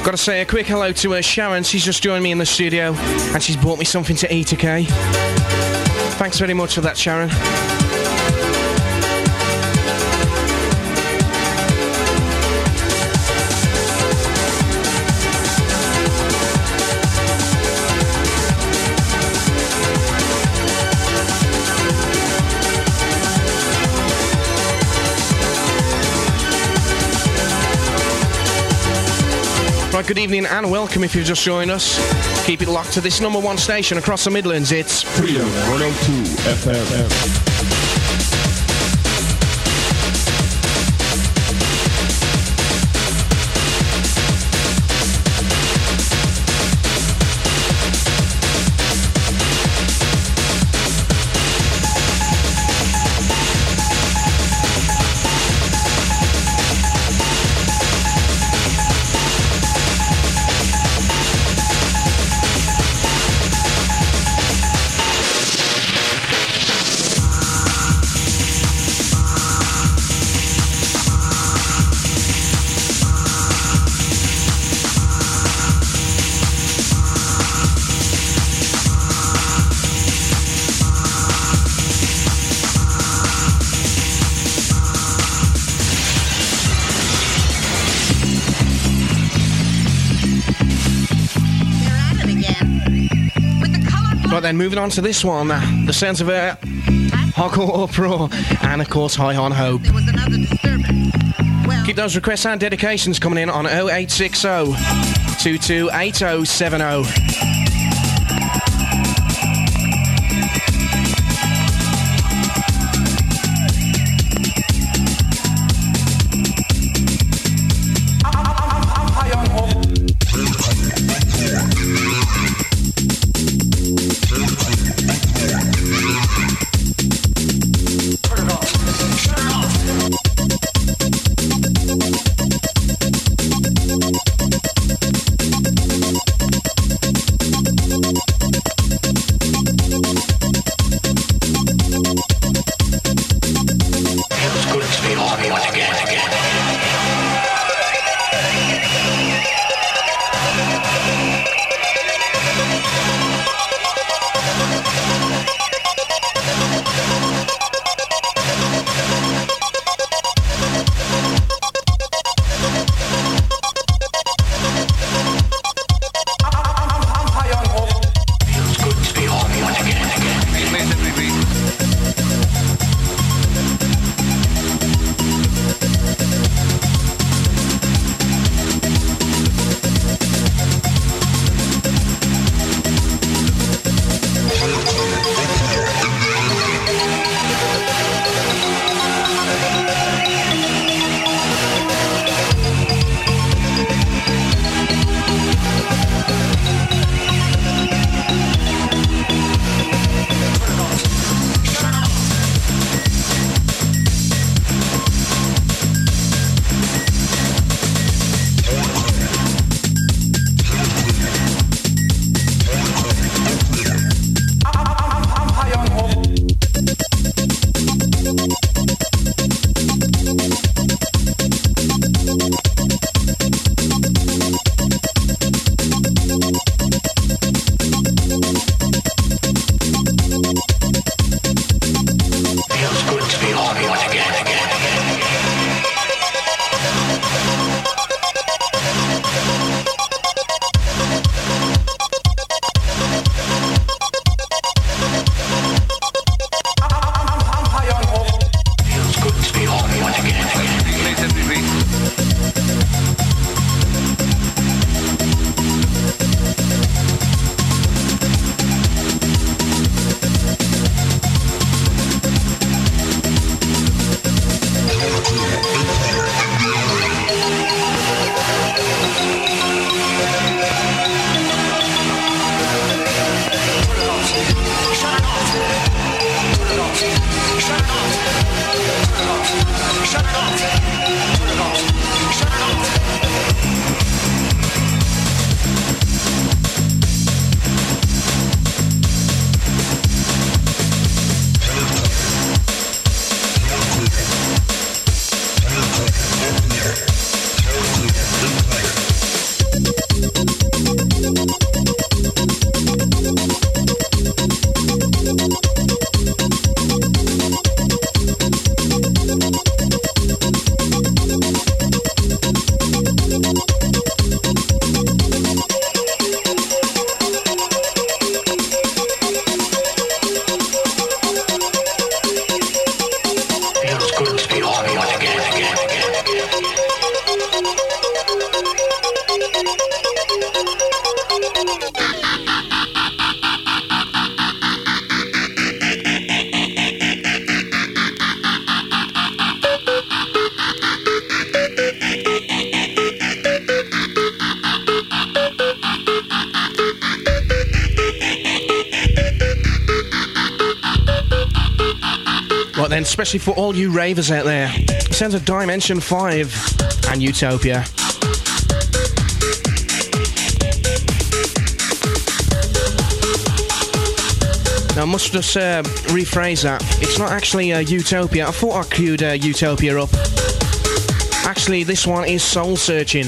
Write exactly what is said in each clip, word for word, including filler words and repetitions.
Got to say a quick hello to uh, Sharon. She's just joined me in the studio and she's bought me something to eat, okay? Thanks very much for that, Sharon. Right, good evening and welcome if you've just joined us. Keep it locked to this number one station across the Midlands. It's Freedom one oh two F M. Then moving on to this one, uh, the sounds of uh, Hardcore Uproar and of course High on Hope. There was another disturbance. Well, Keep those requests and dedications coming in on oh eight six oh, two two eight oh seven oh. Especially for all you ravers out there. Sounds of Dimension five and Utopia. Now I must just uh, rephrase that. It's not actually uh, Utopia. I thought I queued uh, Utopia up. Actually, this one is Soul Searching.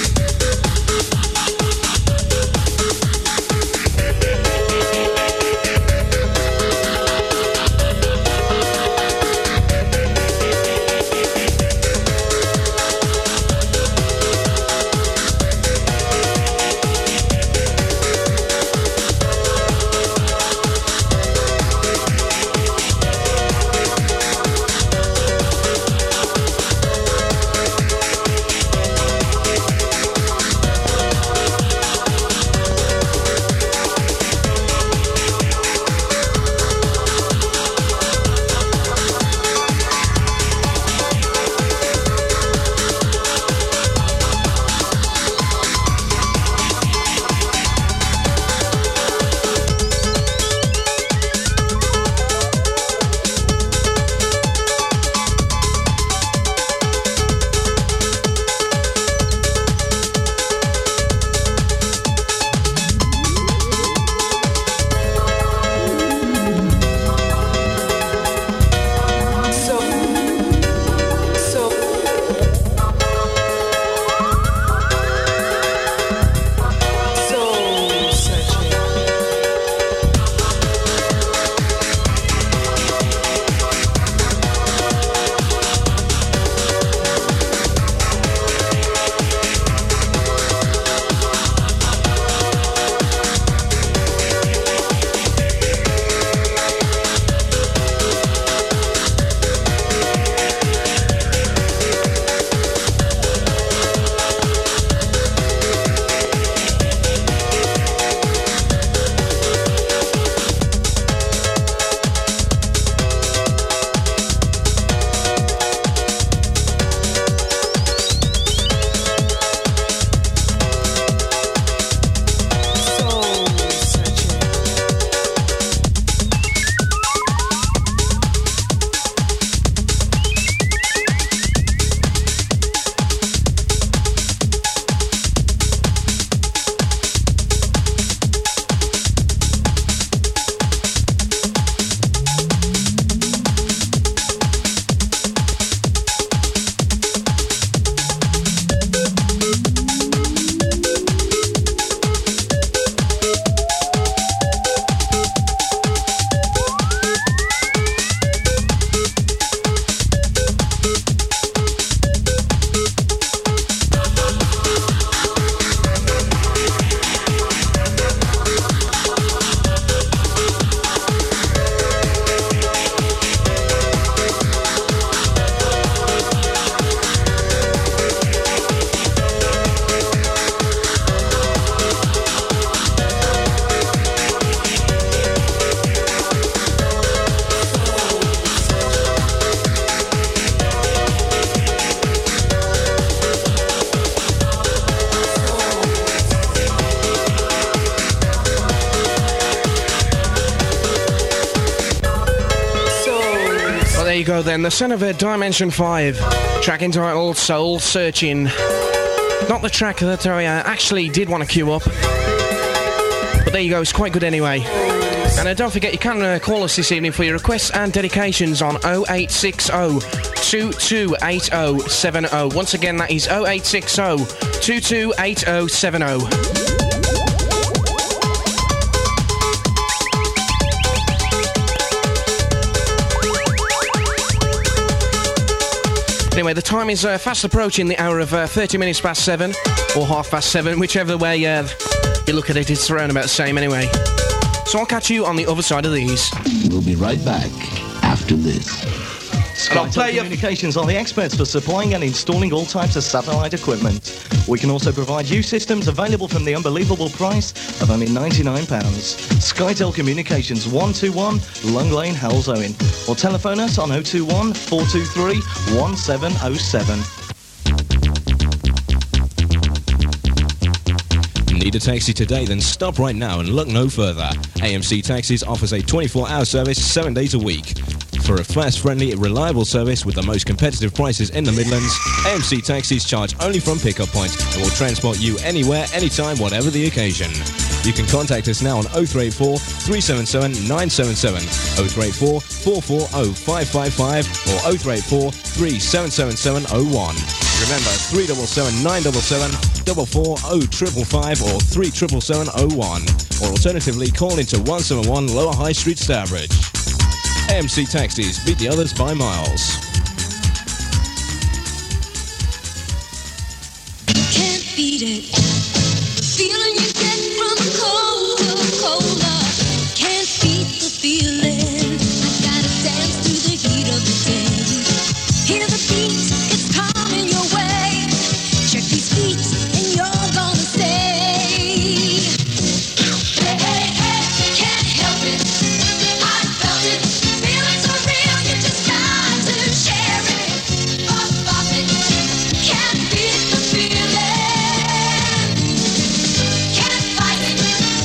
there you go then, the son of a Dimension five, track entitled Soul Searching. Not the track that I uh, actually did want to queue up, but there you go, it's quite good anyway. And uh, don't forget, you can uh, call us this evening for your requests and dedications on oh eight six oh, two two eight oh seven oh. Once again, that is oh eight six oh, two two eight oh seven oh. Anyway, the time is uh, fast approaching the hour of uh, thirty minutes past seven, or half past seven, whichever way uh, you look at it, it's around about the same anyway. So I'll catch you on the other side of these. We'll be right back after this. SkyTel Communications are the experts for supplying and installing all types of satellite equipment. We can also provide you systems available from the unbelievable price of only ninety-nine pounds. SkyTel Communications, one two one Long Lane, Halesowen. Or telephone us on oh two one, four two three, one seven oh seven. Need a taxi today? Then stop right now and look no further. A M C Taxis offers a twenty-four hour service, seven days a week. For a fast, friendly, reliable service with the most competitive prices in the Midlands, A M C Taxis charge only from pickup point and will transport you anywhere, anytime, whatever the occasion. You can contact us now on oh three eight four, three seven seven, nine seven seven, oh three eight four, four four oh, five five five or oh three eight four, three seven seven seven oh one. Remember, three seven seven, nine seven seven, four four oh, five five five or three seven seven seven oh one. Or alternatively, call into one seven one Lower High Street, Stourbridge. A M C Taxis, beat the others by miles. Can't beat it. The feeling you get from a Coca-Cola. Can't beat the feeling. I gotta dance to the heat of the day. Hear the beat, it's coming your way. Check these feet and you're gonna stay. Hey, hey, hey, can't help it. I felt it. Feelings are real, you just got to share it. Up, up it. Can't beat the feeling. Can't fight it.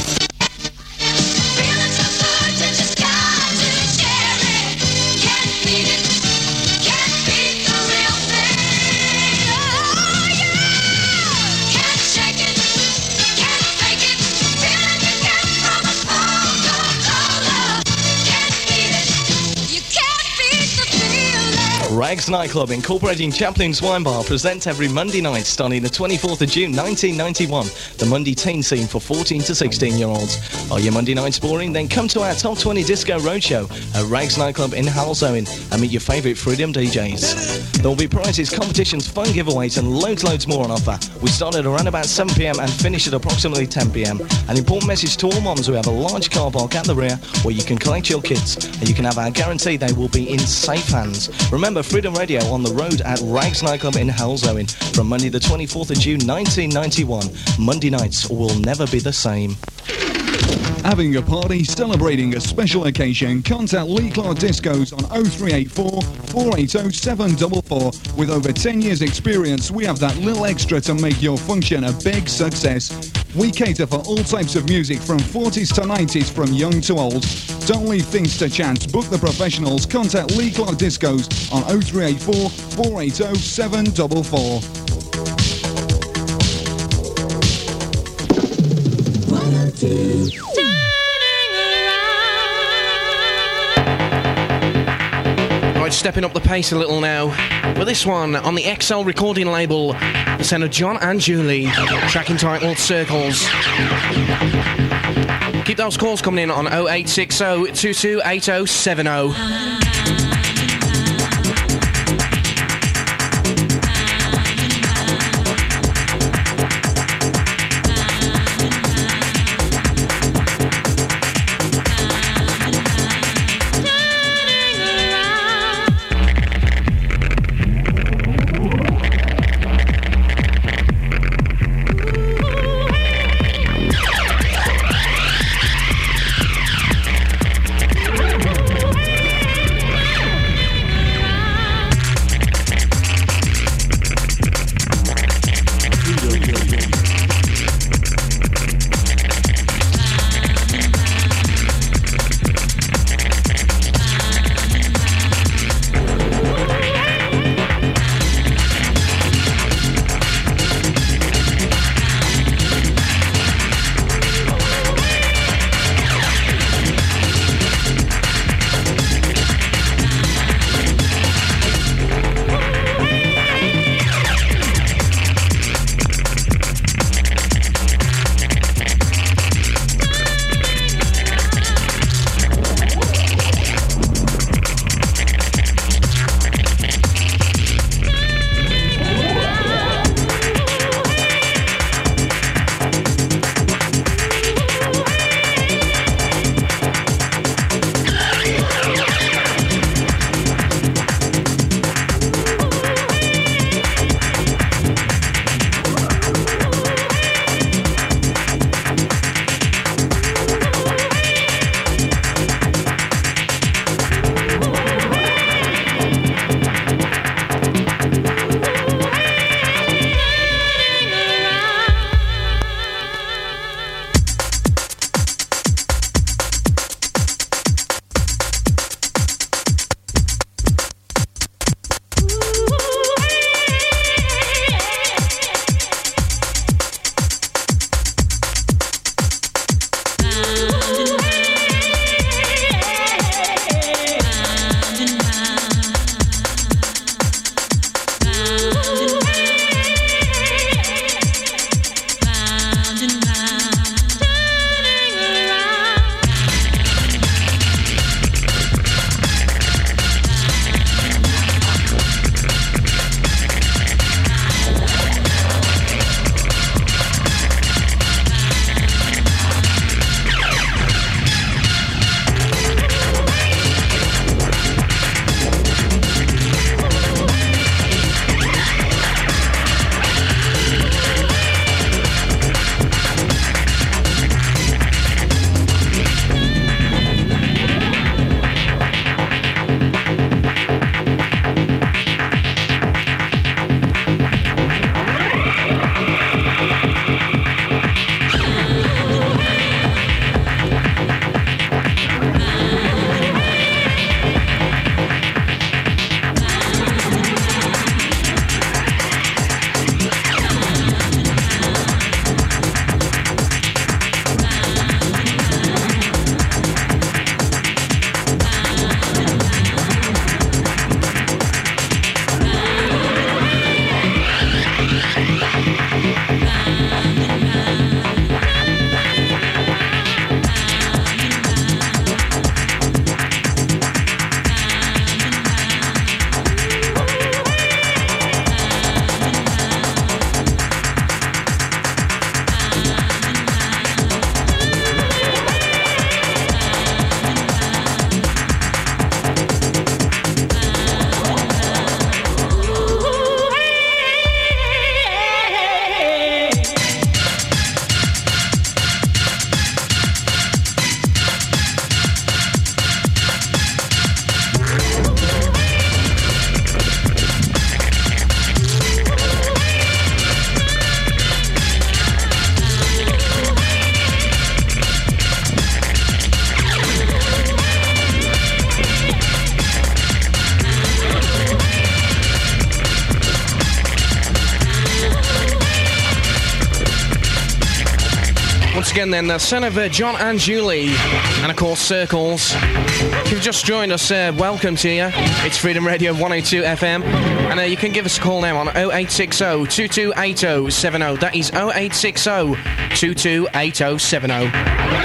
Feelings are good, you just got to share it. Can't beat it. Can't beat the real thing. Oh yeah. Can't shake it. Can't fake it. Feeling you get from a Coca-Cola. Can't beat it. You can't beat the feeling. Rags Nightclub, incorporating Chaplin's Wine Bar, present every Monday night starting the twenty-fourth of June nineteen ninety-one, the Monday teen scene for fourteen to sixteen year olds. Are your Monday nights boring? Then come to our Top twenty Disco Roadshow at Rags Nightclub in Halesowen and meet your favourite Freedom D Js. There will be prizes, competitions, fun giveaways and loads loads more on offer. We start at around about seven p m and finish at approximately ten p m. An important message to all moms: we have a large car park at the rear where you can collect your kids and you can have our guarantee they will be in safe hands. Remember, Freedom Radio on the road at Rags Nightclub in Halesowen from Monday the twenty-fourth of June nineteen ninety-one. Monday nights will never be the same. Having a party, celebrating a special occasion, contact Lee Clark Discos on oh three eight four, four eight oh, seven four four. With over ten years experience, we have that little extra to make your function a big success. We cater for all types of music from forties to nineties, from young to old. Don't leave things to chance. Book the professionals. Contact Lee Clark Discos on oh three eight four, four eight oh, seven four four. Right, stepping up the pace a little now. With this one on the X L recording label, the sound of John and Julie, track entitled Circles. Keep those calls coming in on oh eight six oh, two two eight oh seven oh. Once again then, the son of uh, John and Julie, and of course Circles. If you've just joined us, uh, welcome to you. It's Freedom Radio one oh two F M, and uh, you can give us a call now on oh eight six oh, two two eight oh seven oh. That is oh eight six oh, two two eight oh seven oh.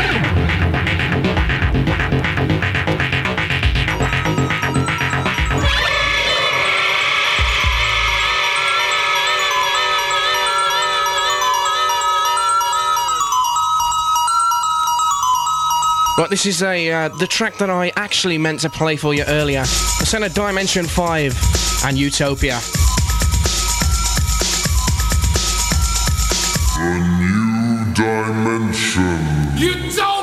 Right, this is a uh, the track that I actually meant to play for you earlier. The son of Dimension five and Utopia. A new dimension. Utopia!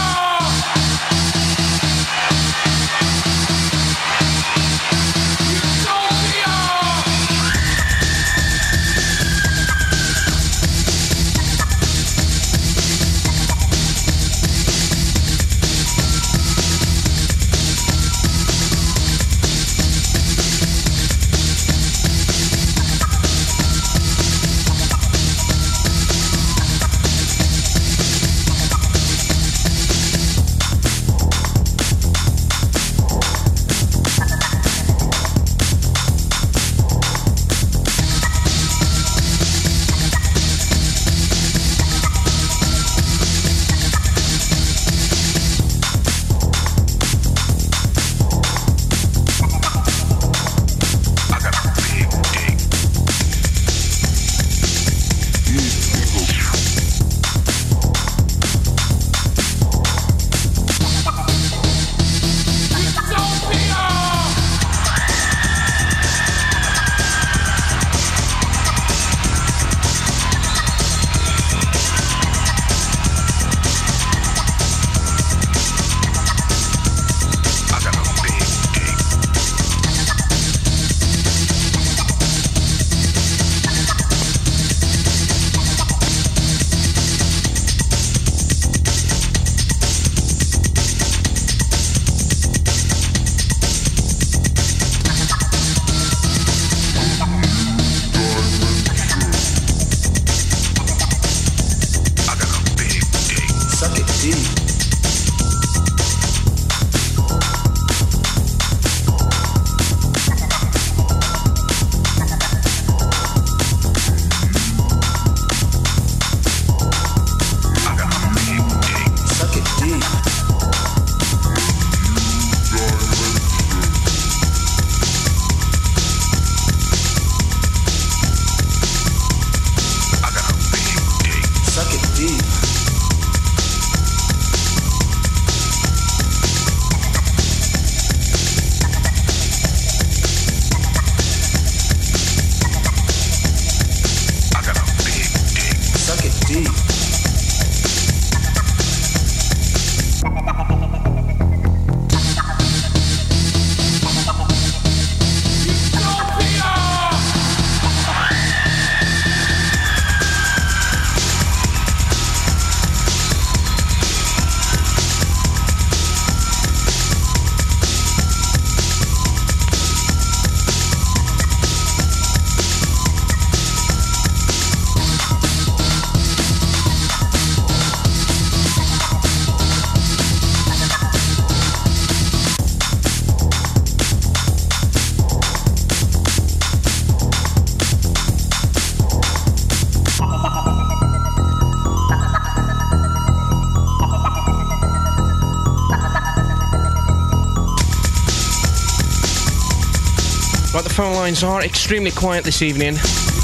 Right, the phone lines are extremely quiet this evening.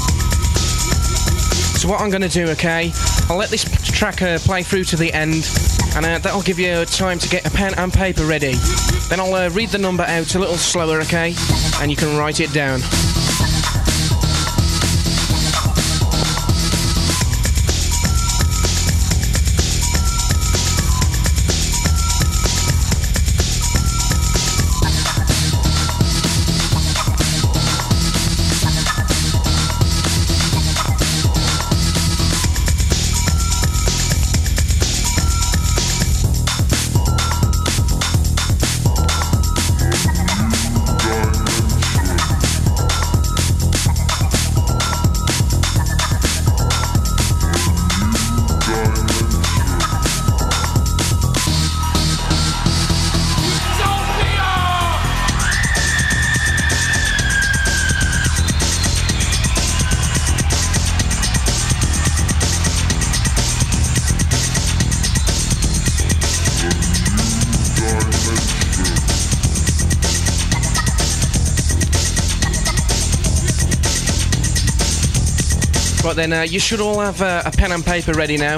So what I'm going to do, okay, I'll let this track uh, play through to the end, and uh, that'll give you time to get a pen and paper ready. Then I'll uh, read the number out a little slower, okay, and you can write it down. Right then, uh, you should all have uh, a pen and paper ready now.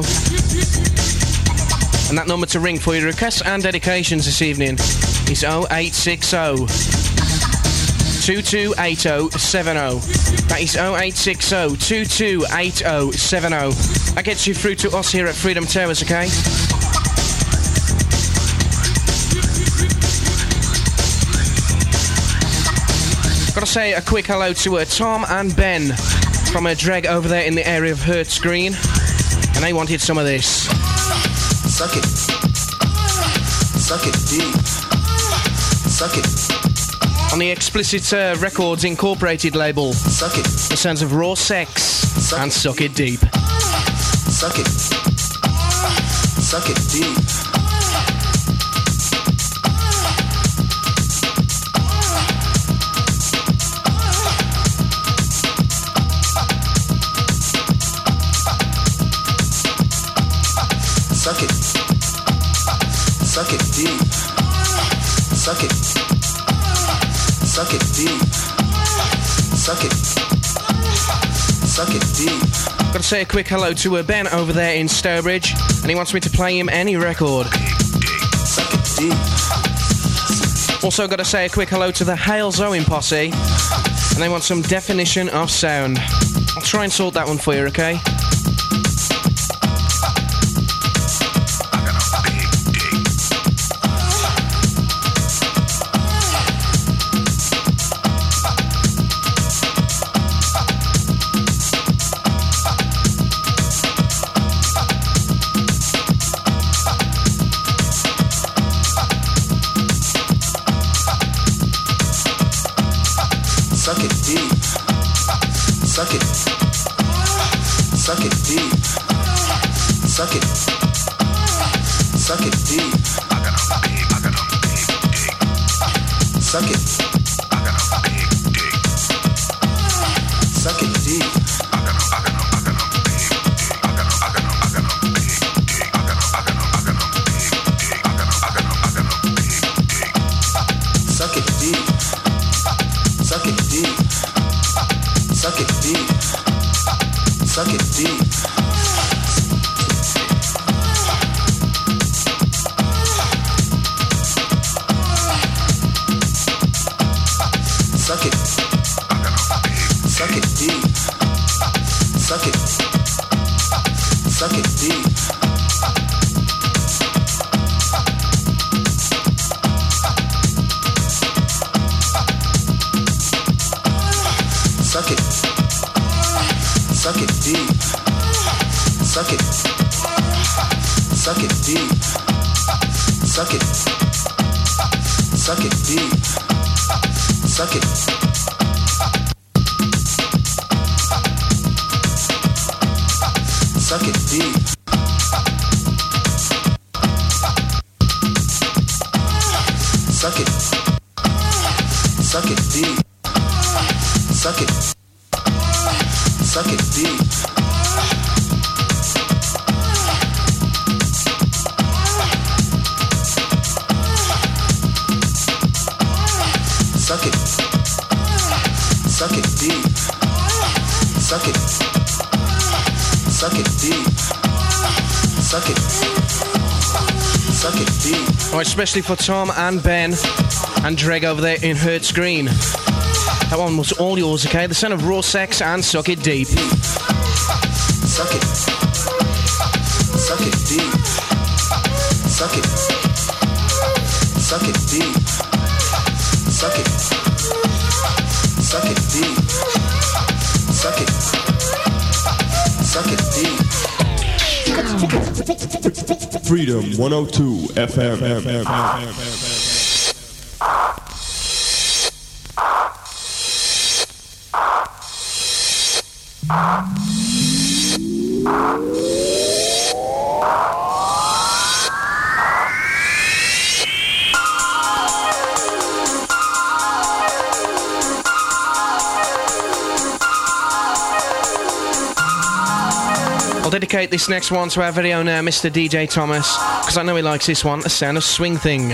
And that number to ring for your requests and dedications this evening is oh eight six oh, two two eight oh seven oh. That is oh eight six oh, two two eight oh seven oh. That gets you through to us here at Freedom Towers, okay? Gotta say a quick hello to uh, Tom and Ben from a Dreg over there in the area of Hertz Green, and they wanted some of this. Suck it. Suck it deep. Suck it. On the Explicit uh, Records Incorporated label. Suck it. The sounds of Raw Sex Suck and it. Suck It Deep. Suck it. Suck it deep. Suck it. Suck it deep. Suck it. Suck it deep. Suck it. Suck it deep. Gotta say a quick hello to uh, Ben over there in Stowbridge, and he wants me to play him any record. Suck it deep. Also gotta say a quick hello to the Hale Zoe Posse, and they want some Definition of Sound. I'll try and sort that one for you, okay? Suck it deep. Suck it. Suck it deep. Suck it. Suck it deep. I got a big, I got a big dick. Suck it. I got a big dick. Suck it deep. I got a, I got a, I got a big dick. I got a, I got a, I got a big dick. I got a, I got a, I got a big dick. I got a, I got a, I got a big dick. Suck it deep. Suck it deep. Suck it deep. Suck it deep. Suck it. Suck it deep. Suck it. Suck it deep. Suck it. Suck it deep. Suck it. Suck it deep. Suck it. Suck it deep. Suck it. Suck it deep. Suck it. Suck it deep. Suck it. Suck it deep. Suck it. Suck it deep. Suck it. Suck it deep. Suck it. Suck it deep. Alright, especially for Tom and Ben and Dreg over there in Hertz Green. That one was all yours, okay? The sound of Raw Sex and Suck It Deep. Suck it. Suck it deep. Suck it. Suck it deep. Suck it. Suck it deep. Suck it. Suck it deep. Freedom one oh two F M. I'll dedicate this next one to our very own uh, Mister D J Thomas, because I know he likes this one, the sound of Swing Thing.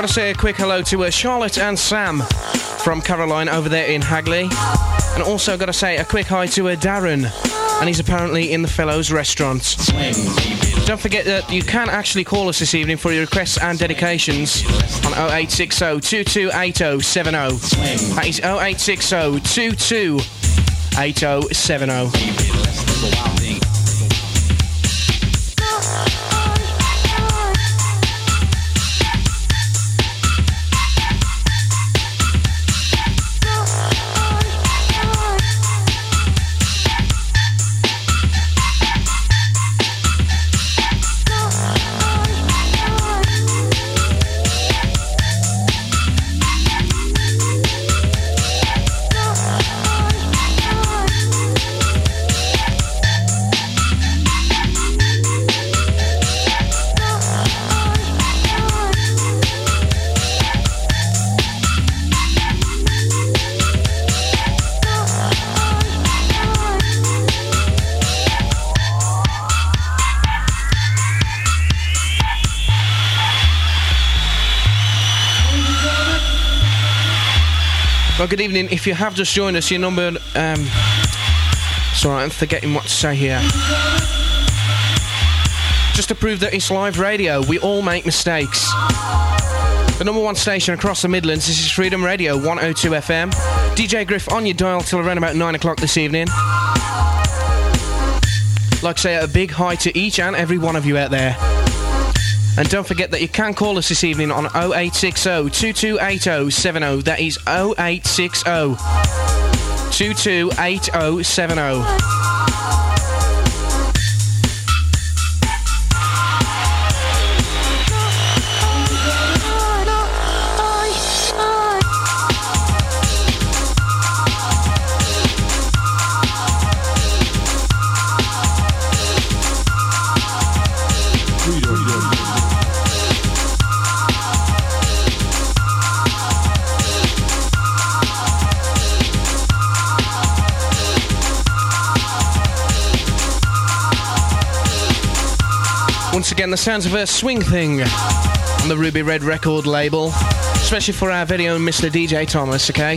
Got to say a quick hello to uh, Charlotte and Sam from Caroline over there in Hagley. And also got to say a quick hi to uh, Darren, and he's apparently in the Fellows restaurant. Don't forget that you can actually call us this evening for your requests and dedications on oh eight six oh, two two eight oh seven oh. That is oh eight six oh, two two eight oh seven oh. Well, good evening. If you have just joined us, your number... Um, sorry, I'm forgetting what to say here. Just to prove that it's live radio, we all make mistakes. The number one station across the Midlands, this is Freedom Radio, one oh two F M. D J Griff on your dial till around about nine o'clock this evening. Like I say, a big hi to each and every one of you out there. And don't forget that you can call us this evening on oh eight six oh, two two eight oh seven oh. That is oh eight six oh, two two eight oh seven oh. Once again, the sounds of a swing thing on the Ruby Red record label, especially for our very own Mister D J Thomas, okay?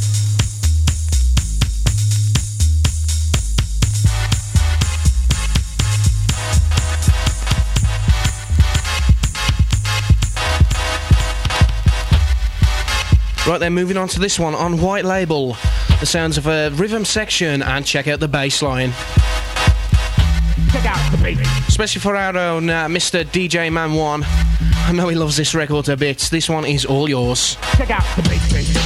Right then, moving on to this one on White Label, the sounds of a rhythm section, and check out the bass line. Check out the bass. Especially for our own uh, Mister D J Man one. I know he loves this record a bit. This one is all yours. Check out the bass, baby.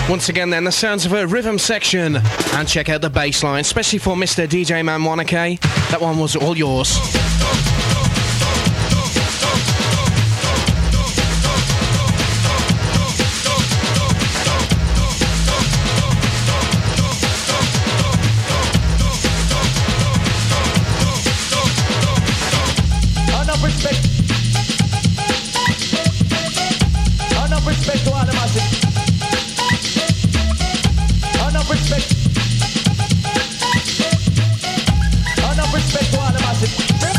Once again then, the sounds of a rhythm section. And check out the bass line, especially for Mister D J Man Wanake. That one was all yours. Enough respect. Enough respect to all the masses. Enough respect. Enough respect to all the masses.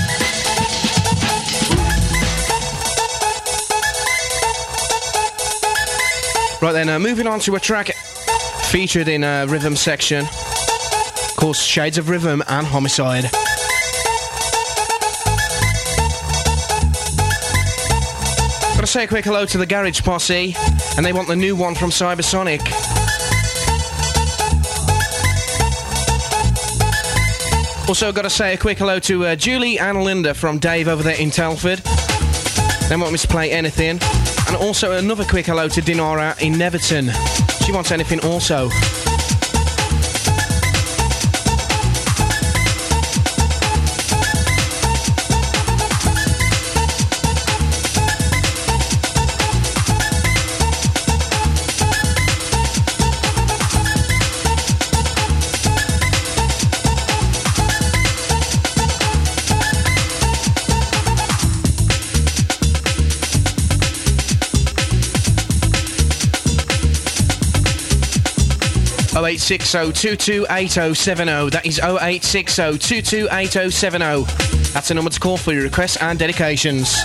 Right then, uh, moving on to a track featured in a rhythm section called Shades of Rhythm and Homicide. Gotta say a quick hello to the Garage Posse, and they want the new one from Cybersonic. Also gotta say a quick hello to uh, Julie and Linda from Dave over there in Telford. They want me to play anything. And also another quick hello to Dinara in Neverton. She wants anything also. oh eight six oh, two two eight oh seven oh. That is oh eight six oh, two two eight oh seven oh. That's the number to call for your requests and dedications.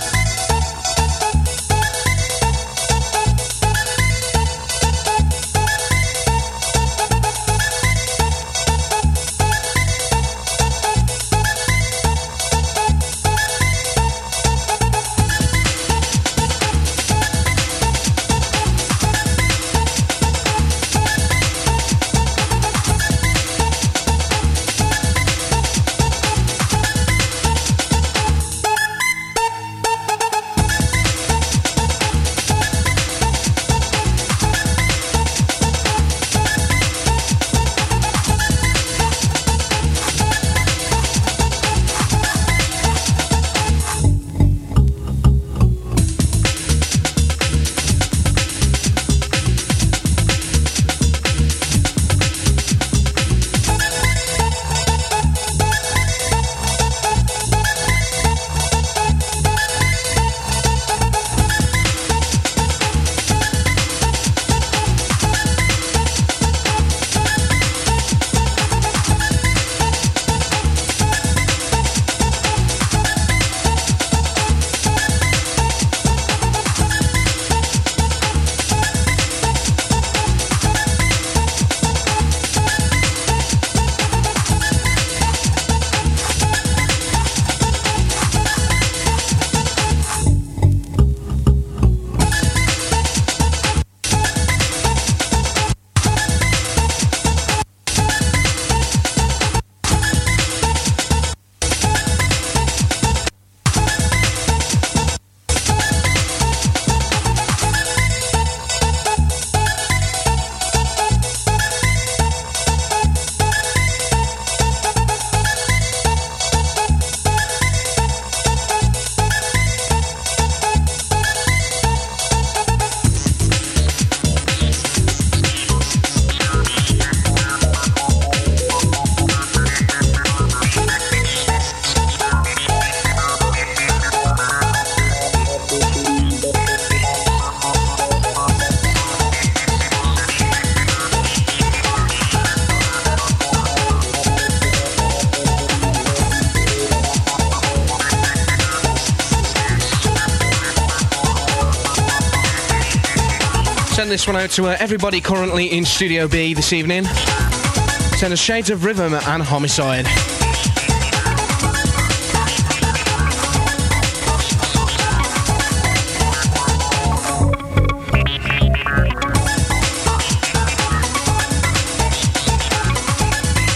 Send this one out to uh, everybody currently in Studio B this evening. Send us Shades of Rhythm and Homicide.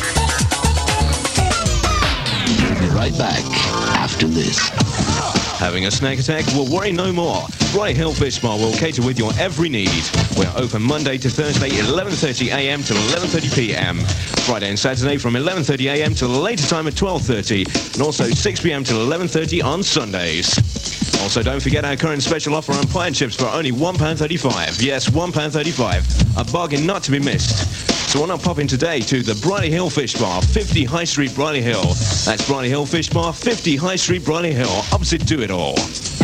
We'll be right back after this. Have Having a snack attack? Well, worry no more. Bridie Hill Fish Bar will cater with your every need. We're open Monday to Thursday, eleven thirty a m to eleven thirty p m Friday and Saturday from eleven thirty a m to the later time of twelve thirty, and also six p m to eleven thirty on Sundays. Also, don't forget our current special offer on pie and chips for only one pound thirty-five. Yes, one pound thirty-five. A bargain not to be missed. So why not pop in today to the Bridie Hill Fish Bar, fifty High Street, Bridie Hill. That's Bridie Hill Fish Bar, fifty High Street, Bridie Hill, opposite Do It All.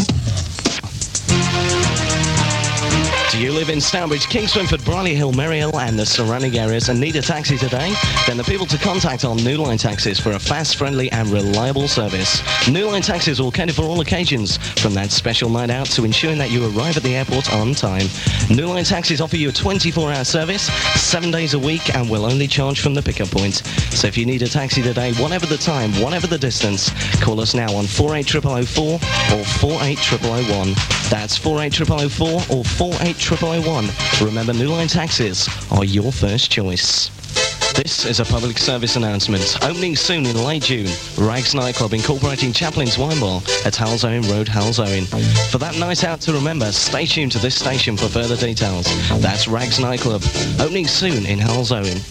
Do you live in Stourbridge, Kings Swinford, Bridie Hill, Merrihill and the surrounding areas and need a taxi today? Then the people to contact are New Line Taxis for a fast, friendly and reliable service. New Line Taxis will cater for all occasions, from that special night out to ensuring that you arrive at the airport on time. New Line Taxis offer you a twenty-four hour service, seven days a week, and will only charge from the pickup point. So if you need a taxi today, whatever the time, whatever the distance, call us now on four eight zero zero zero four or four eight zero zero zero one. That's four eight zero zero zero four or four eight zero zero zero one. Remember, New Line Taxis are your first choice. This is a public service announcement. Opening soon in late June, Rags Nightclub incorporating Chaplin's Wine Bar at Halzowen Road, Halzowen. For that night out to remember, stay tuned to this station for further details. That's Rags Nightclub, opening soon in Halzowen.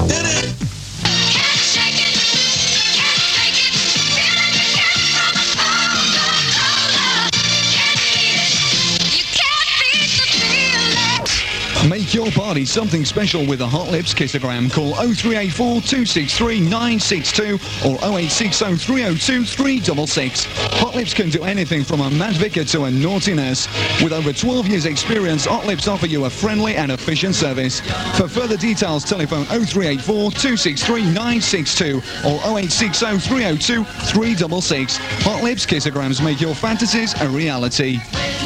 Make your party something special with a Hot Lips Kissogram. Call oh three eight four, two six three, nine six two or oh eight six oh, three oh two, three six six. Hot Lips can do anything from a mad vicar to a naughty nurse. With over twelve years experience, Hot Lips offer you a friendly and efficient service. For further details, telephone oh three eight four, two six three, nine six two or oh eight six oh, three oh two, three six six. Hot Lips Kissograms make your fantasies a reality.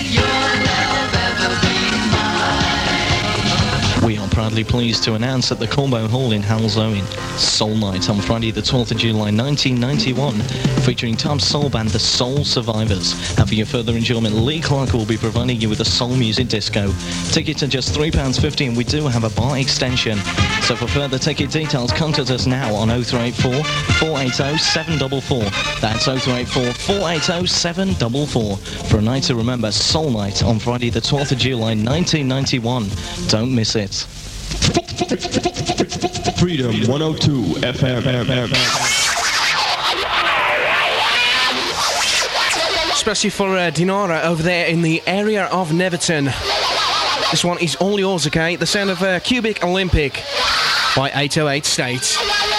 We are proudly pleased to announce at the Corbo Hall in Halzowen, Soul Night on Friday the twelfth of July nineteen ninety-one, featuring top soul band The Soul Survivors. And for your further enjoyment, Lee Clark will be providing you with a soul music disco. Tickets are just three pounds fifty and we do have a bar extension. So for further ticket details, contact us now on oh three eight four, four eight oh, seven four four. That's oh three eight four, four eight oh, seven four four. For a night to remember, Soul Night on Friday the twelfth of July nineteen ninety-one. Don't miss it. Freedom one oh two F M. Especially for uh, Dinara over there in the area of Neverton. This one is all yours, okay? The sound of uh, Cubic Olympic by eight oh eight State.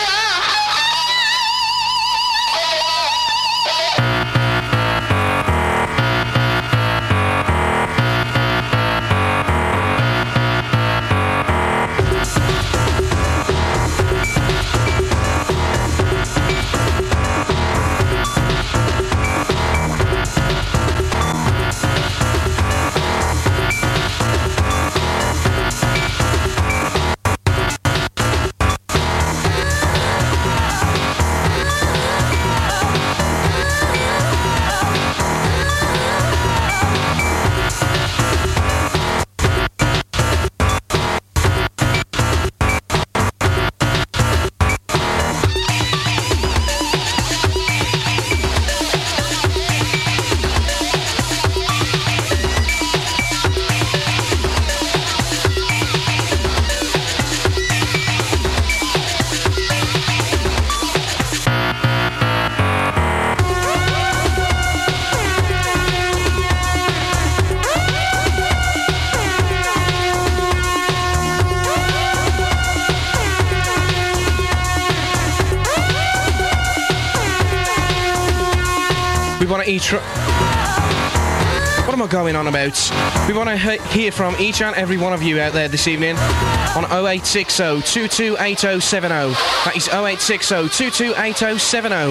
Each what am I going on about? We want to he- hear from each and every one of you out there this evening on oh eight six oh, two two eight oh seven oh. That is oh eight six oh, two two eight oh seven oh.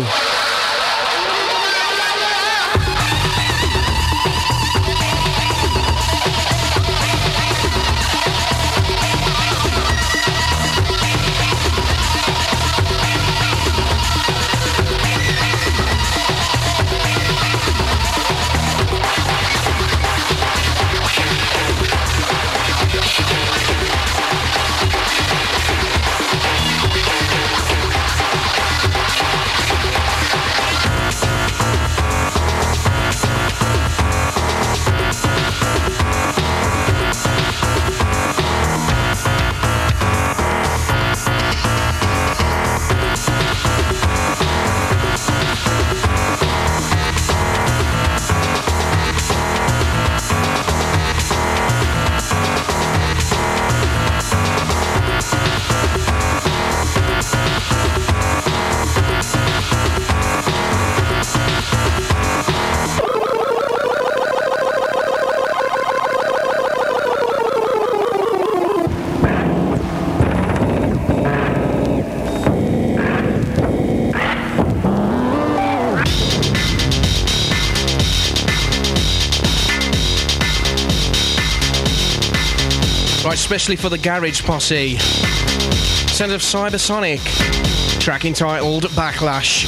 Right, especially for the Garage Posse. Sound of Cybersonic. Track entitled Backlash.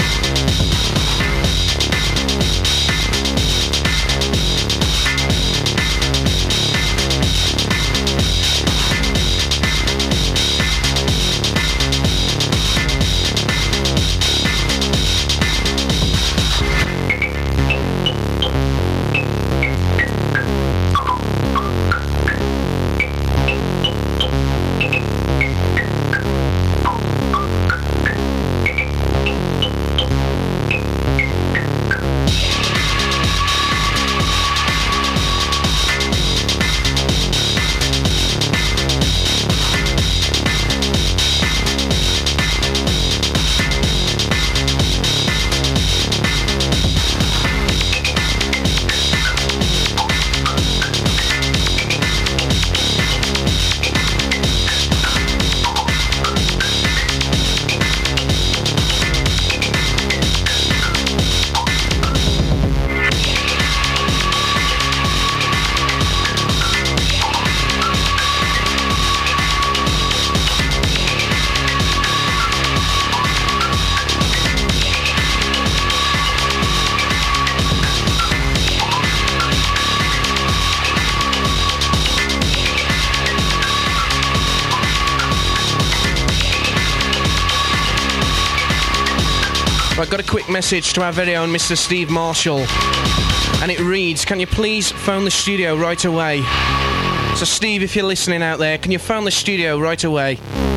I've got a quick message to our very own Mister Steve Marshall, and it reads, can you please phone the studio right away? So Steve, if you're listening out there, can you phone the studio right away?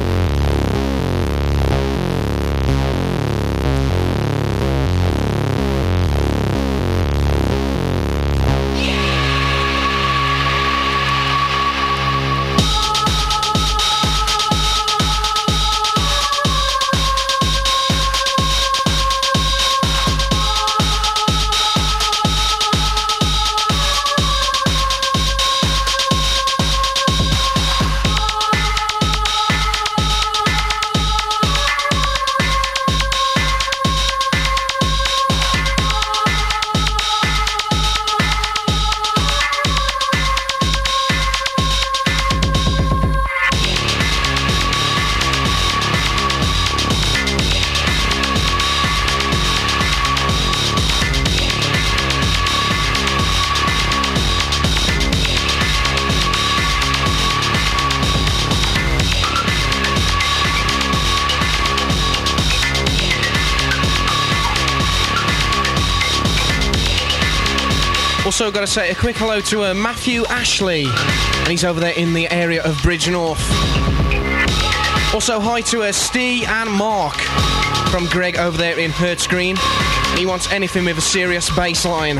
Also got to say a quick hello to uh, Matthew Ashley, and he's over there in the area of Bridge North. Also hi to uh, Steve and Mark from Greg over there in Hertz Green. He wants anything with a serious bass line.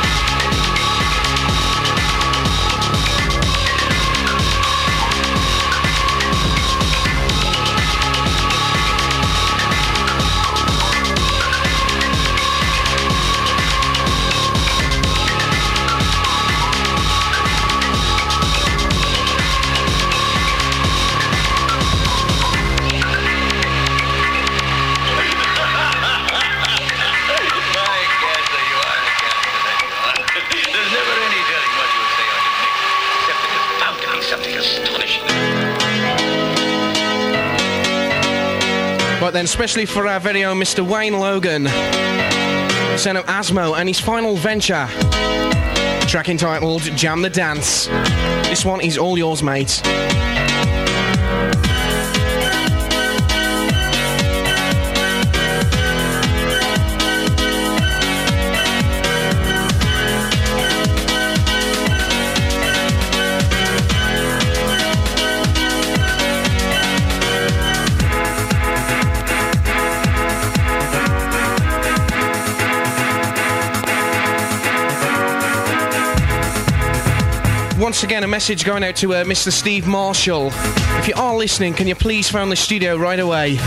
Right then, especially for our very own Mister Wayne Logan, son of Asmo, and his final venture, track entitled Jam the Dance. This one is all yours, mate. Once again, a message going out to uh, Mister Steve Marshall. If you are listening, can you please phone the studio right away?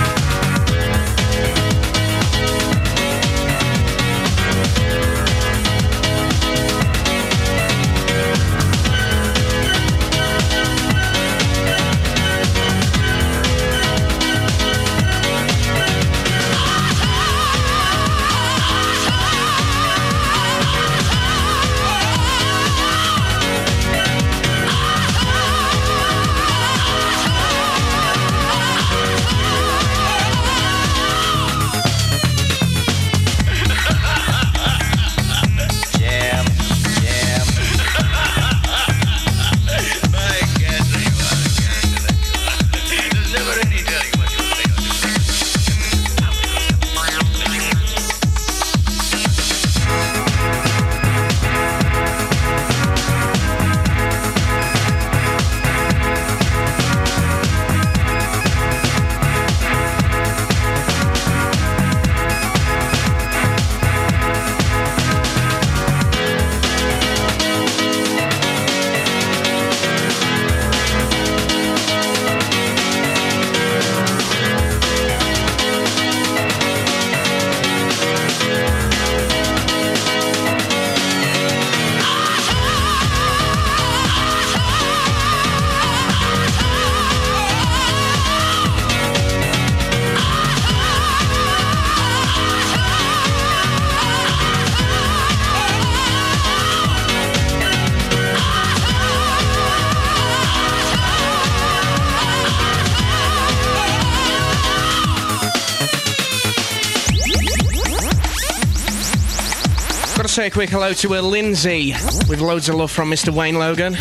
say a quick hello to uh, Lindsay with loads of love from Mister Wayne Logan.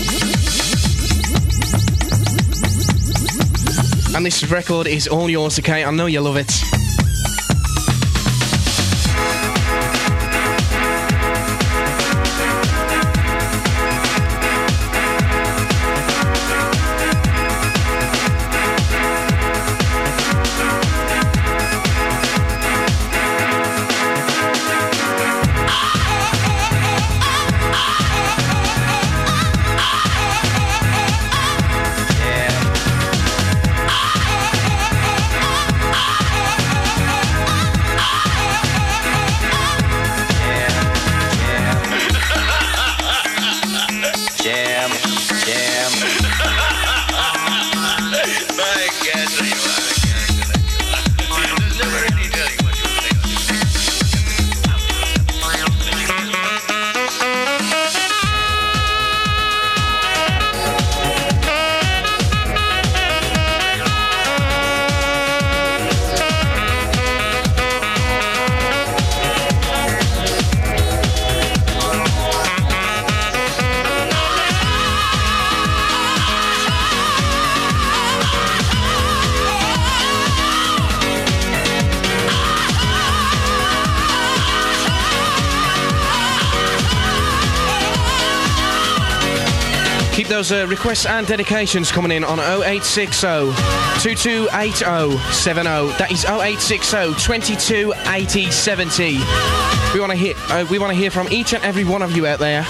And this record is all yours, okay? I know you love it. Those uh, requests and dedications coming in on oh eight six oh, two two eight oh, seven oh. That is oh eight six oh, two two eight oh, seven oh. We want to hear uh, we want to hear from each and every one of you out there.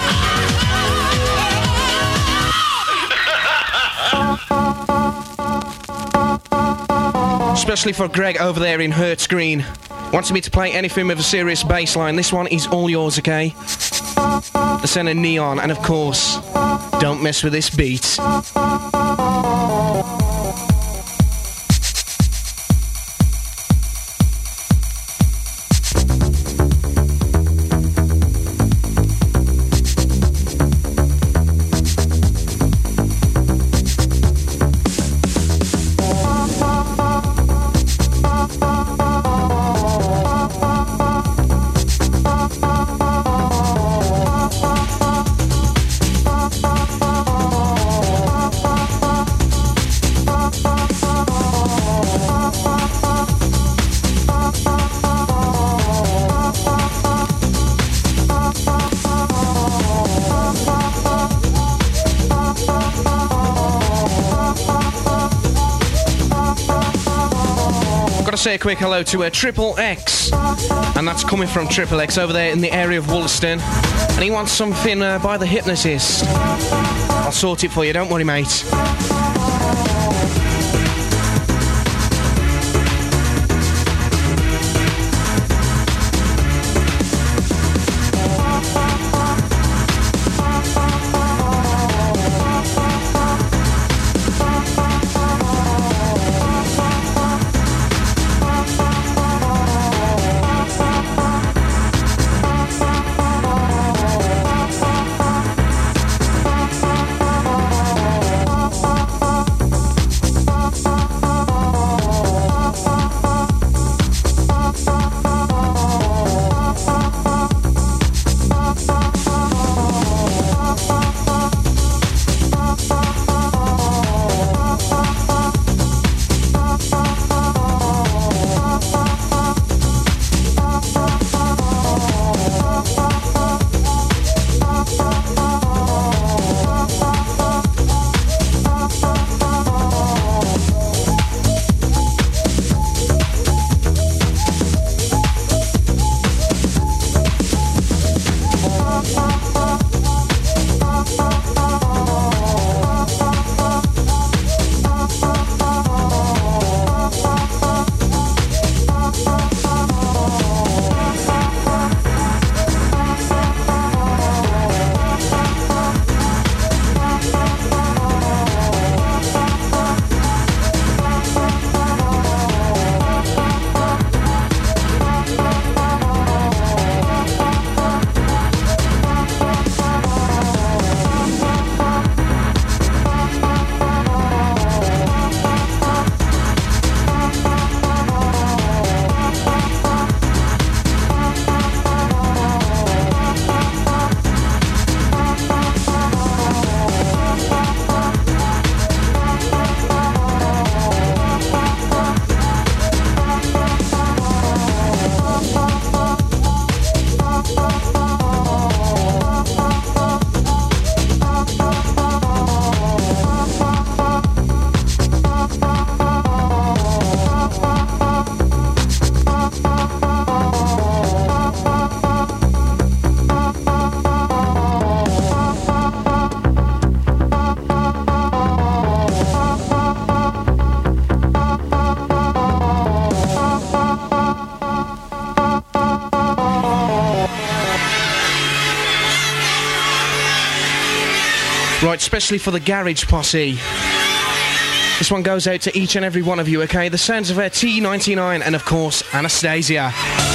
Especially for Greg over there in Hertz Green. Wants me to play anything with a serious bass line. This one is all yours, okay? The Center Neon, and of course, don't mess with this beat. Say a quick hello to a uh, Triple X, and that's coming from Triple X over there in the area of Wollaston, and he wants something uh, by the Hypnotist. I'll sort it for you, don't worry, mate. Right, especially for the Garage Posse. This one goes out to each and every one of you, okay? The sounds of our T ninety-nine and, of course, Anastasia.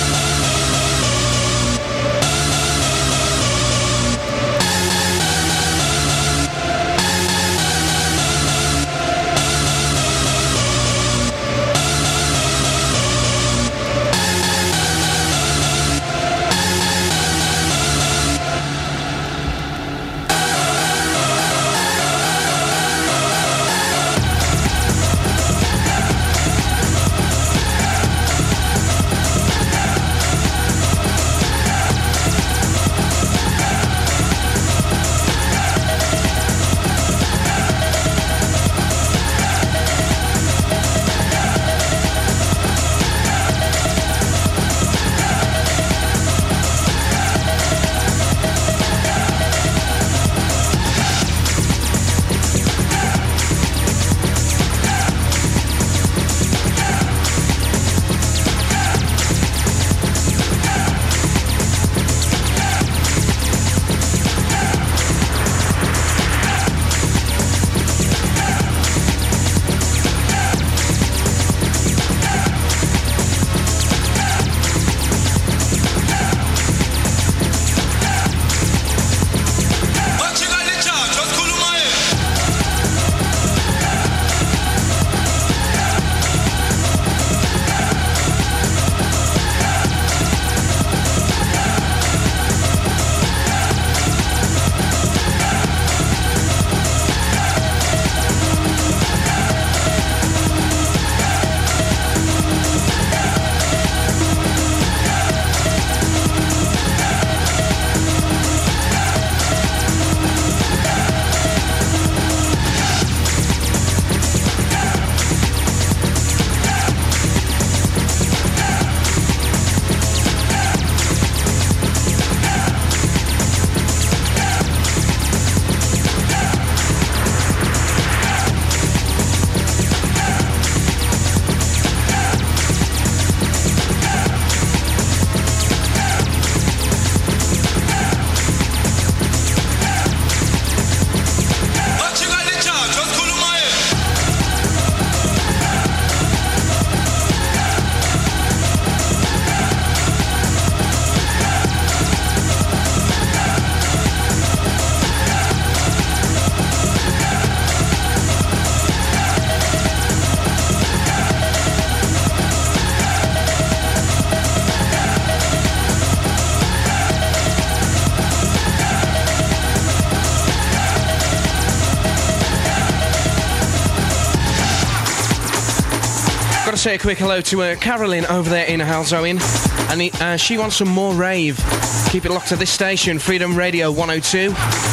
Got to say a quick hello to uh, Carolyn over there in Halzoin, and he, uh, she wants some more rave. Keep it locked to this station, Freedom Radio one oh two.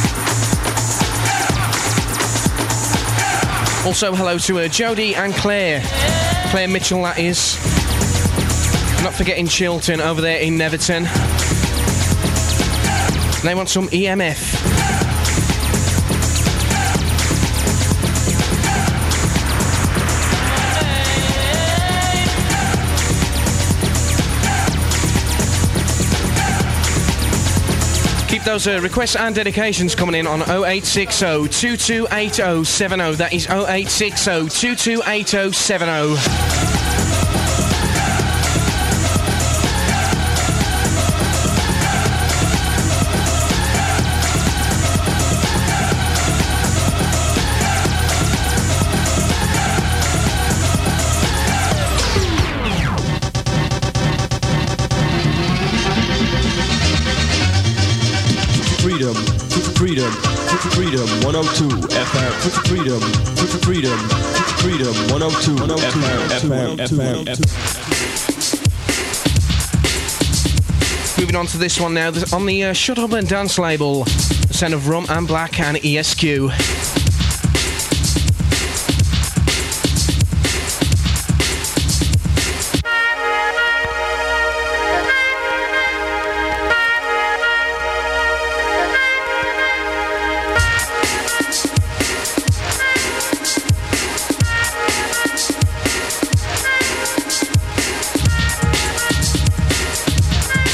Also hello to uh, Jodie and Claire, Claire Mitchell that is. Not forgetting Chilton over there in Neverton. They want some E M F. Keep those uh, requests and dedications coming in on oh eight six oh, two two eight oh seven oh. That is oh eight six oh, two two eight oh seven oh. Freedom, freedom, freedom, one oh two F M. Freedom, freedom, freedom, one oh two F M, F M, F M. Moving on to this one now, on the uh, Shut Up and Dance label, the sound of Rum and Black and E S Q.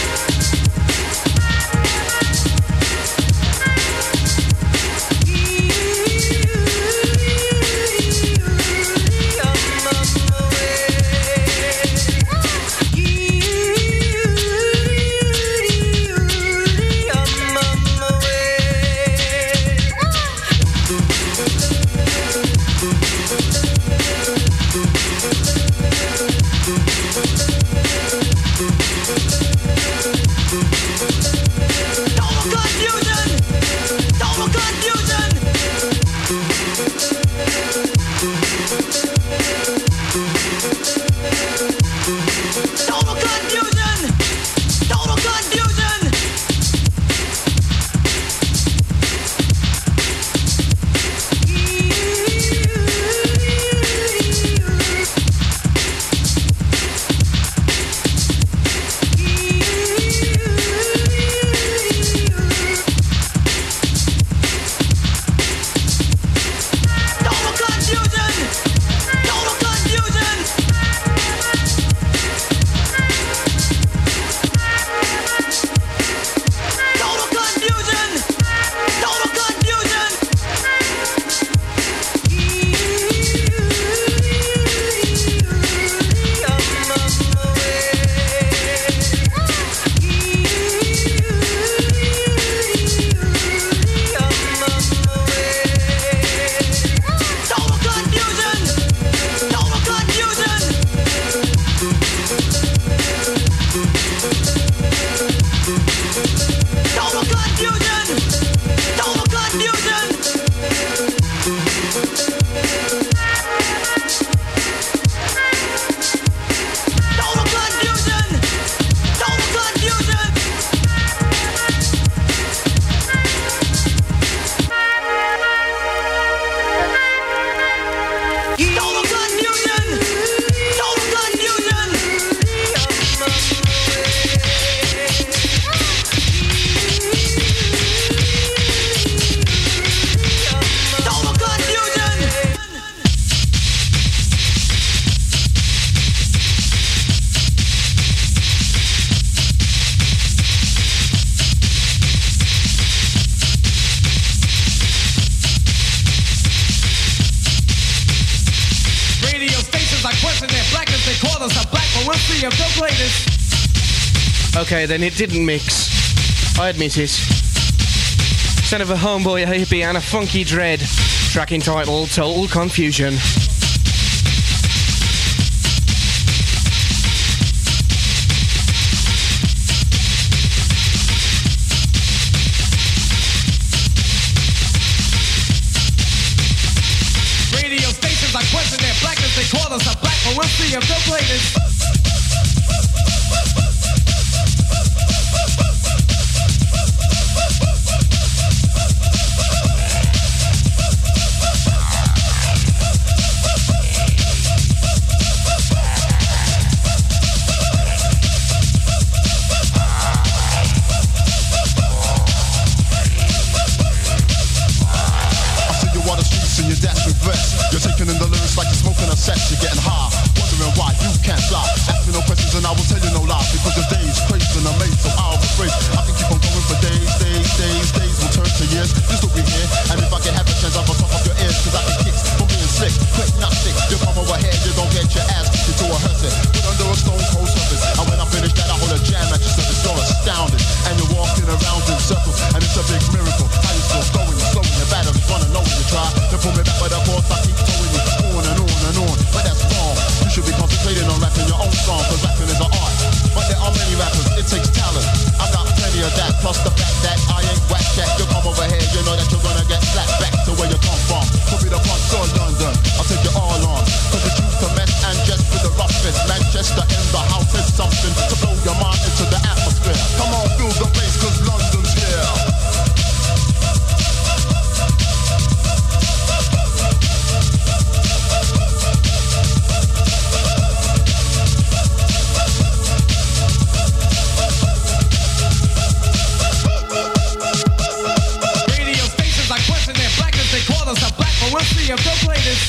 Easy. but we'll see if they'll play this. Okay, then it didn't mix. I admit it. Son of a homeboy, a hippie, and a funky dread. Track entitled Total Confusion. Radio stations are questioning their blackness. They call us a black, but we'll see if they'll play this. You're taking in the lyrics like you're smoking a set, you're getting high, wondering why you can't fly. Ask me no questions and I will tell you no lies, because the days crazy and amazing, so I'll afraid I can keep on going for days, days, days, days will turn to years. This will be here, and if I can have a chance, I'll top off your ears, cause I can kicks from being slick, quick, not sick. You come over here, you don't get your ass kicked into a hearse, put under a stone cold surface. And when I finish that, I hold a jam at your surface, you're astounded, and you're walking around in circles, and it's a big miracle. How you still going, you're slowing, your battery's running low, and you try to pull me back, but of course I keep towing you on and on and on, but that's wrong. You should be concentrating on rapping your own song, cause rapping is an art. But there are many rappers, it takes talent. I got plenty of that, plus the fact that I ain't whack jack. You come over here, you know that you're gonna get slapped back to where you come from. Could be the punch or London, I'll take you all on. Cause the truth to mess and just with the roughest. Manchester in the house is something to blow your mind into the atmosphere. Come on, feel the bass, cause London's here. We'll see if they'll play this.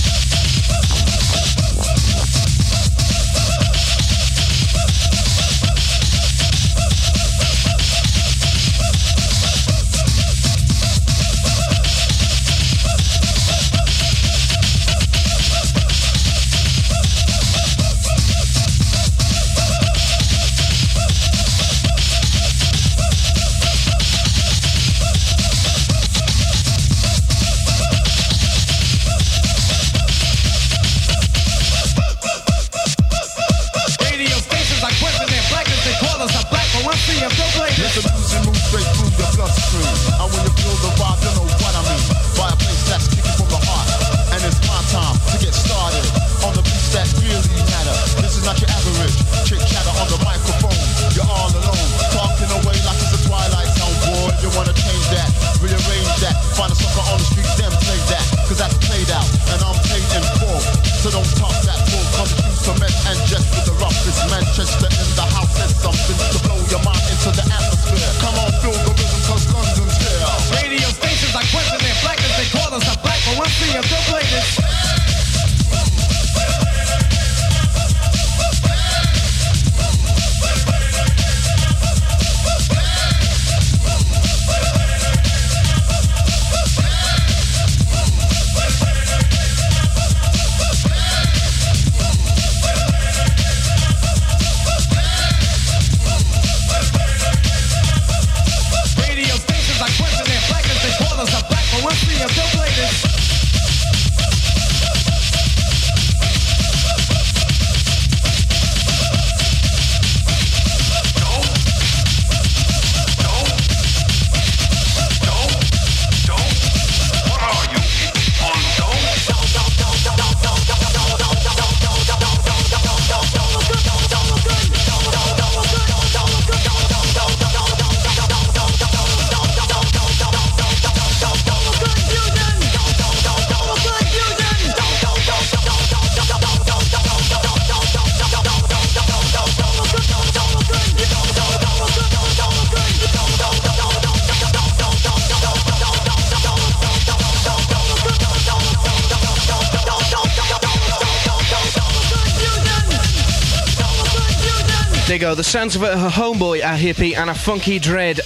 There you go, the sounds of a, a homeboy, a hippie, and a funky dread.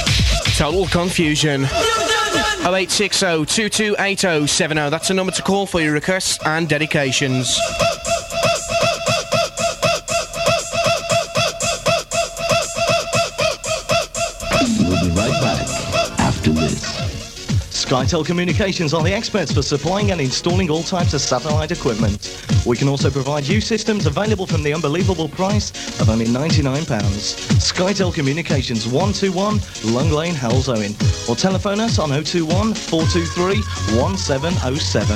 Total Confusion. oh eight six oh, two two eight oh seven oh. That's the number to call for your requests and dedications. after this. SkyTel Communications are the experts for supplying and installing all types of satellite equipment. We can also provide you systems available from the unbelievable price of only ninety-nine pounds. SkyTel Communications, one two one Lung Lane, Halesowen. Or telephone us on oh two one, four two three, one seven oh seven.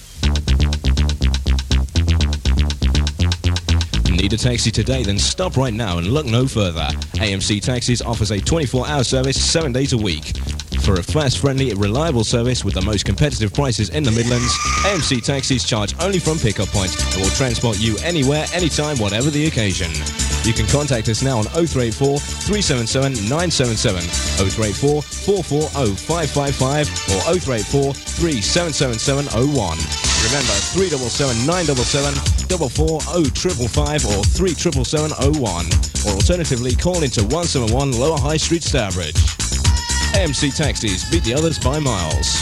Need a taxi today? Then stop right now and look no further. A M C Taxis offers a twenty-four hour service seven days a week. For a fast, friendly, reliable service with the most competitive prices in the Midlands, A M C Taxis charge only from pickup point and will transport you anywhere, anytime, whatever the occasion. You can contact us now on oh three eight four, three seven seven, nine seven seven, oh three eight four, four four oh, five five five or oh three eight four, three seven seven seven oh one. Remember, three seven seven, nine seven seven, four four oh, five five five or three seven seven seven oh one. Or alternatively, call into one seven one Lower High Street, Stourbridge. A M C Taxis, beat the others by miles.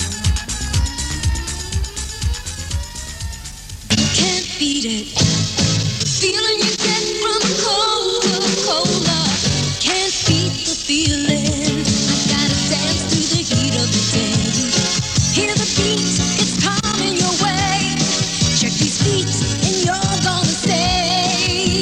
You can't beat it. Feeling you get from Coca-Cola. Can't beat the feeling. I gotta dance to the heat of the day. Hear the beat, it's coming your way. Check these feet and you're gonna say,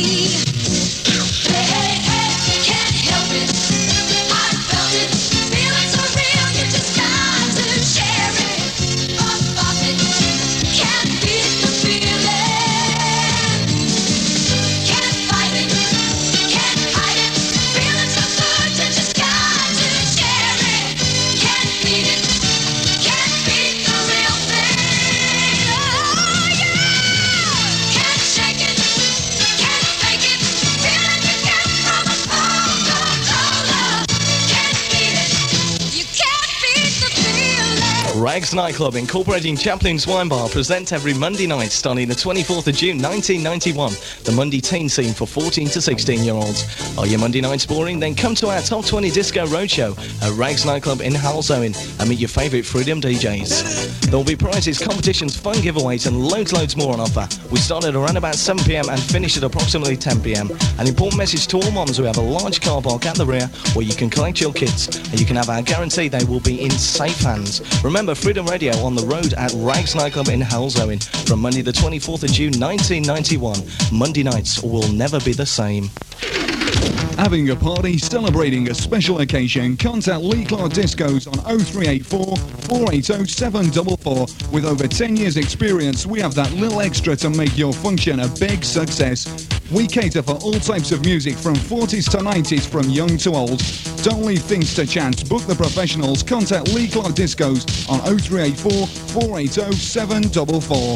hey, hey, hey, can't help it. I felt it. Feeling so real, you just got to share it. Bop, bop it. Can't beat the feeling. Can't fight it. Can't hide it. Feeling so good, you just got to share it. Can't beat it. Can't beat the real thing. Oh yeah. Can't shake it. Can't fake it. Feeling you get from a Coca-Cola. Can't beat it. You can't beat the feeling. Rags Nightclub, incorporating Chaplin's Wine Bar, present every Monday night starting the twenty-fourth of June nineteen ninety-one, the Monday teen scene for fourteen to sixteen year olds. Are your Monday nights boring? Then come to our Top twenty Disco Roadshow at Rags Nightclub in Halesowen and meet your favourite Freedom D Js. There will be prizes, competitions, fun giveaways and loads loads more on offer. We start at around about seven p m and finish at approximately ten p m. An important message to all mums: we have a large car park at the rear where you can collect your kids and you can have our guarantee they will be in safe hands. Remember, Freedom Radio on the road at Rags Nightclub in Halesowen from Monday the twenty-fourth of June nineteen ninety-one. Monday nights will never be the same. Having a party, celebrating a special occasion, contact Lee Clark Discos on oh three eight four, four eight oh, seven four four. With over ten years experience, we have that little extra to make your function a big success. We cater for all types of music from forties to nineties, from young to old. Don't leave things to chance. Book the professionals. Contact Lee Clark Discos on oh three eight four, four eight oh, seven four four.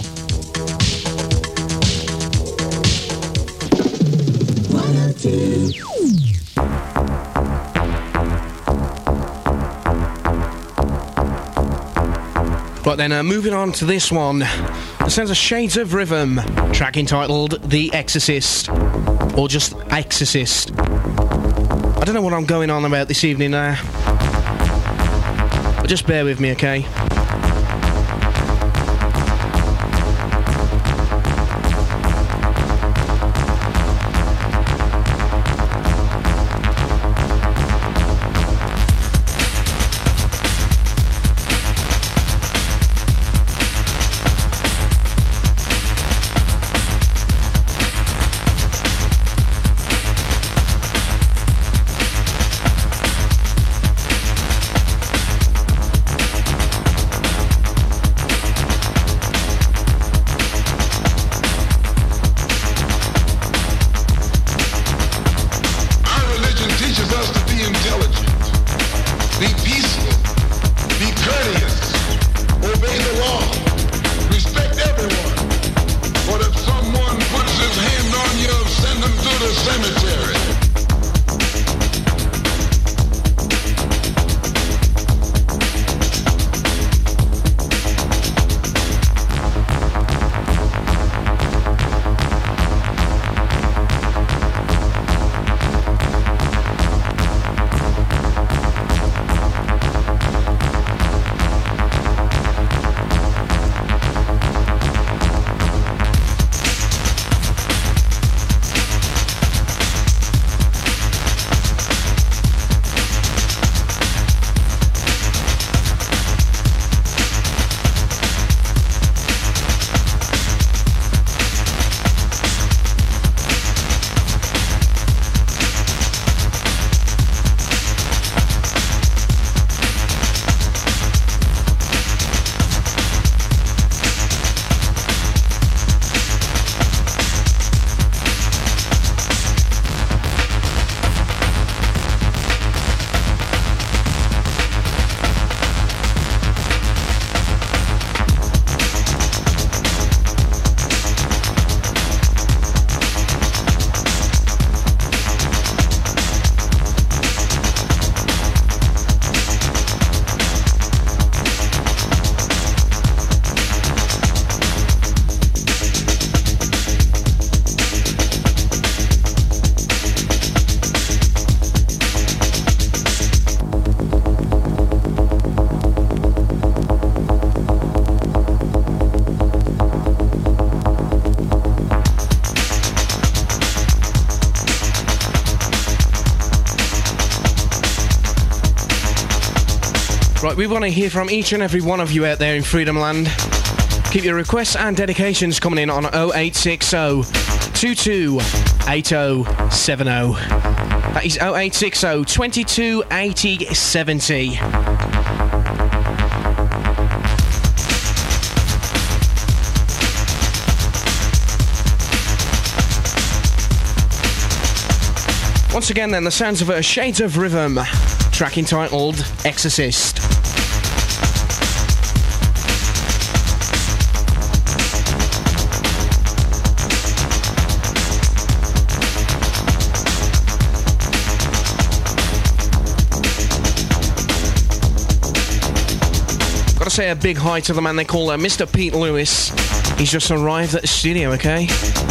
Right then, uh, moving on to this one. The sounds of Shades of Rhythm, track entitled The Exorcist, or just Exorcist. I don't know what I'm going on about this evening now, but just bear with me, okay? Right, we want to hear from each and every one of you out there in Freedom Land. Keep your requests and dedications coming in on oh eight six oh, two two eight oh seven oh. That is oh eight six oh, two two eight oh seven oh. Once again then, the sounds of a Shades of Rhythm, track entitled Exorcist. Gotta say a big hi to the man they call uh, Mister Pete Lewis. He's just arrived at the studio, okay?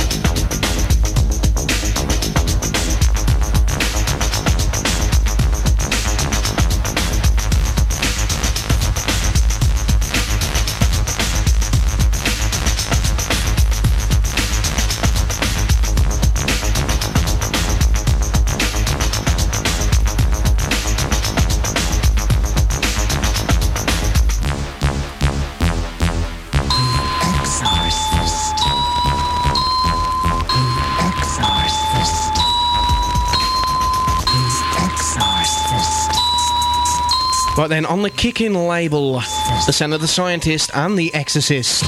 Right then, on the Kick-In label, The Sound of the Scientist and The Exorcist.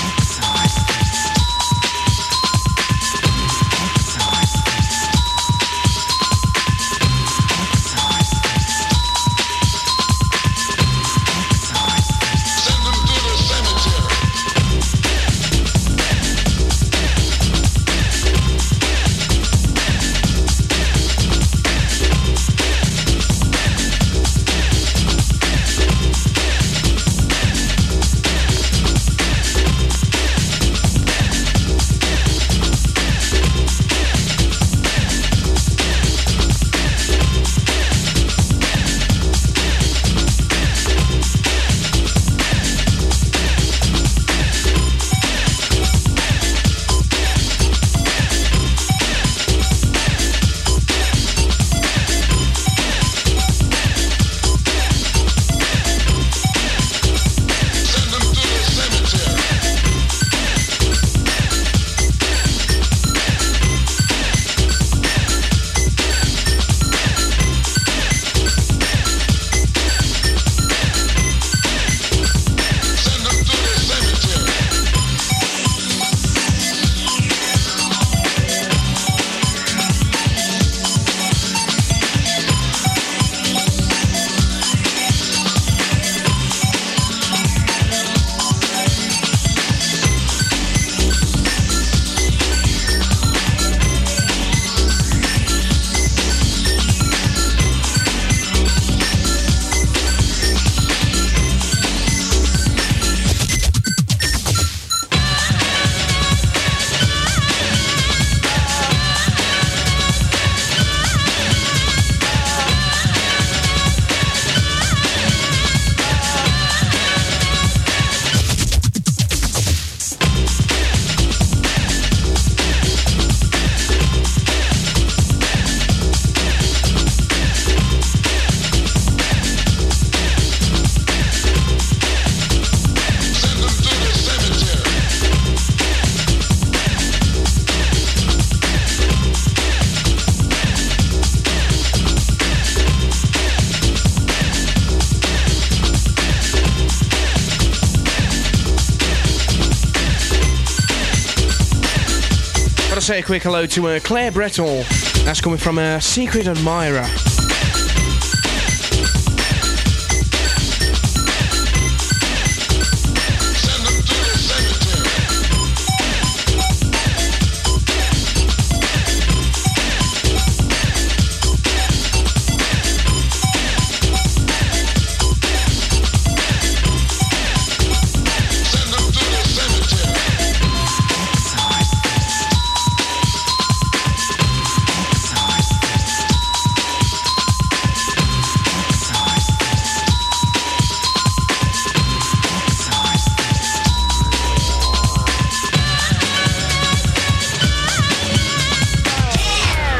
Say a quick hello to uh, Claire Brettle. That's coming from a Secret Admirer.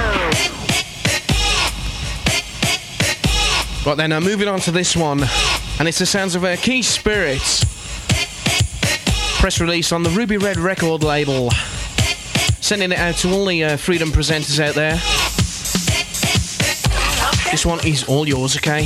Right then, now moving on to this one. And it's the sounds of uh, Key Spirits. Press release on the Ruby Red record label. Sending it out to all the uh, Freedom presenters out there. This one is all yours, okay?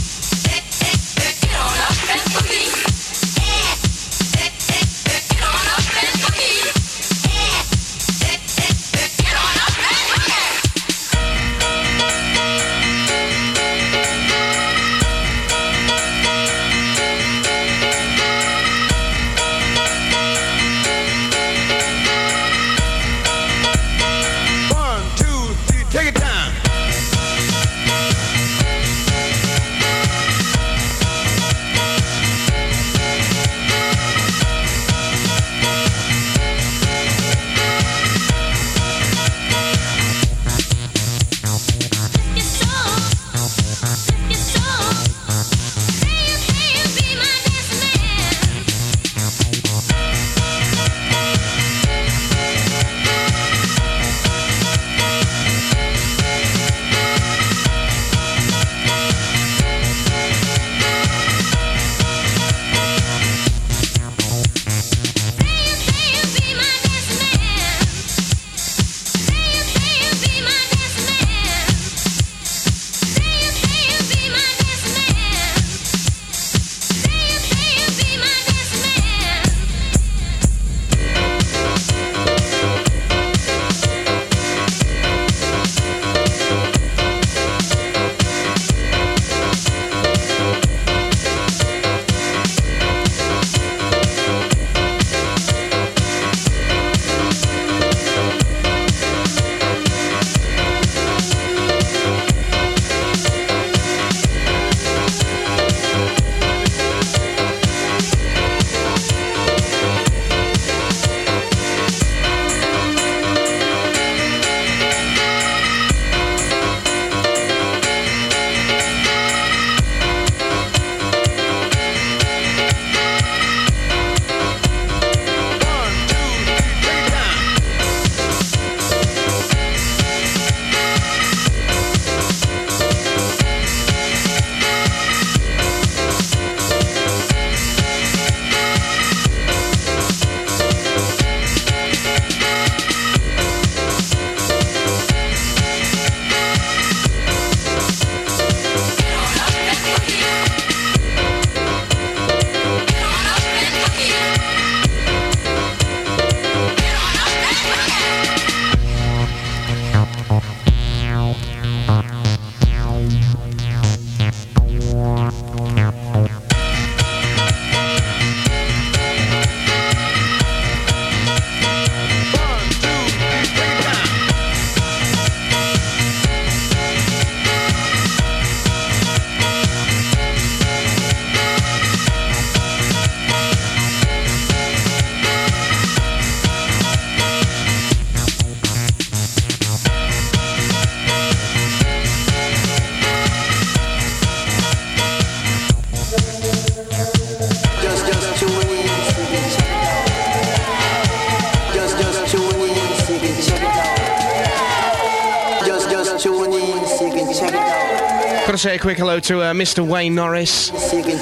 Gotta say a quick hello to uh, Mister Wayne Norris.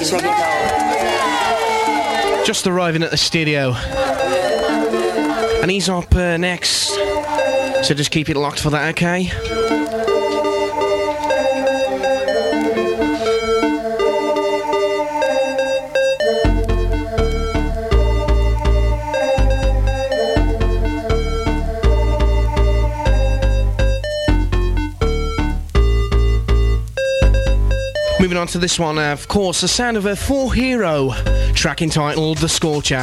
Just arriving at the studio. And he's up uh, next. So just keep it locked for that, okay? Moving on to this one, uh, of course, the sound of a four hero track entitled The Scorcher.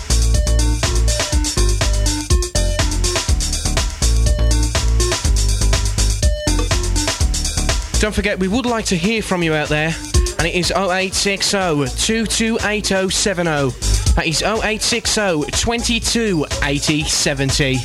Don't forget, we would like to hear from you out there, and it is oh eight six oh, two two eight oh seven oh. That is oh eight six oh, two two eight oh seven oh.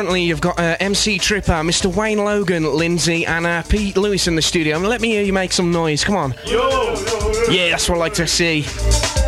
currently you've got uh, M C Tripper, Mister Wayne Logan, Lindsay, and uh, Pete Lewis in the studio. Let me hear you make some noise. Come on. Yo, yo, yo. Yeah, that's what I like to see.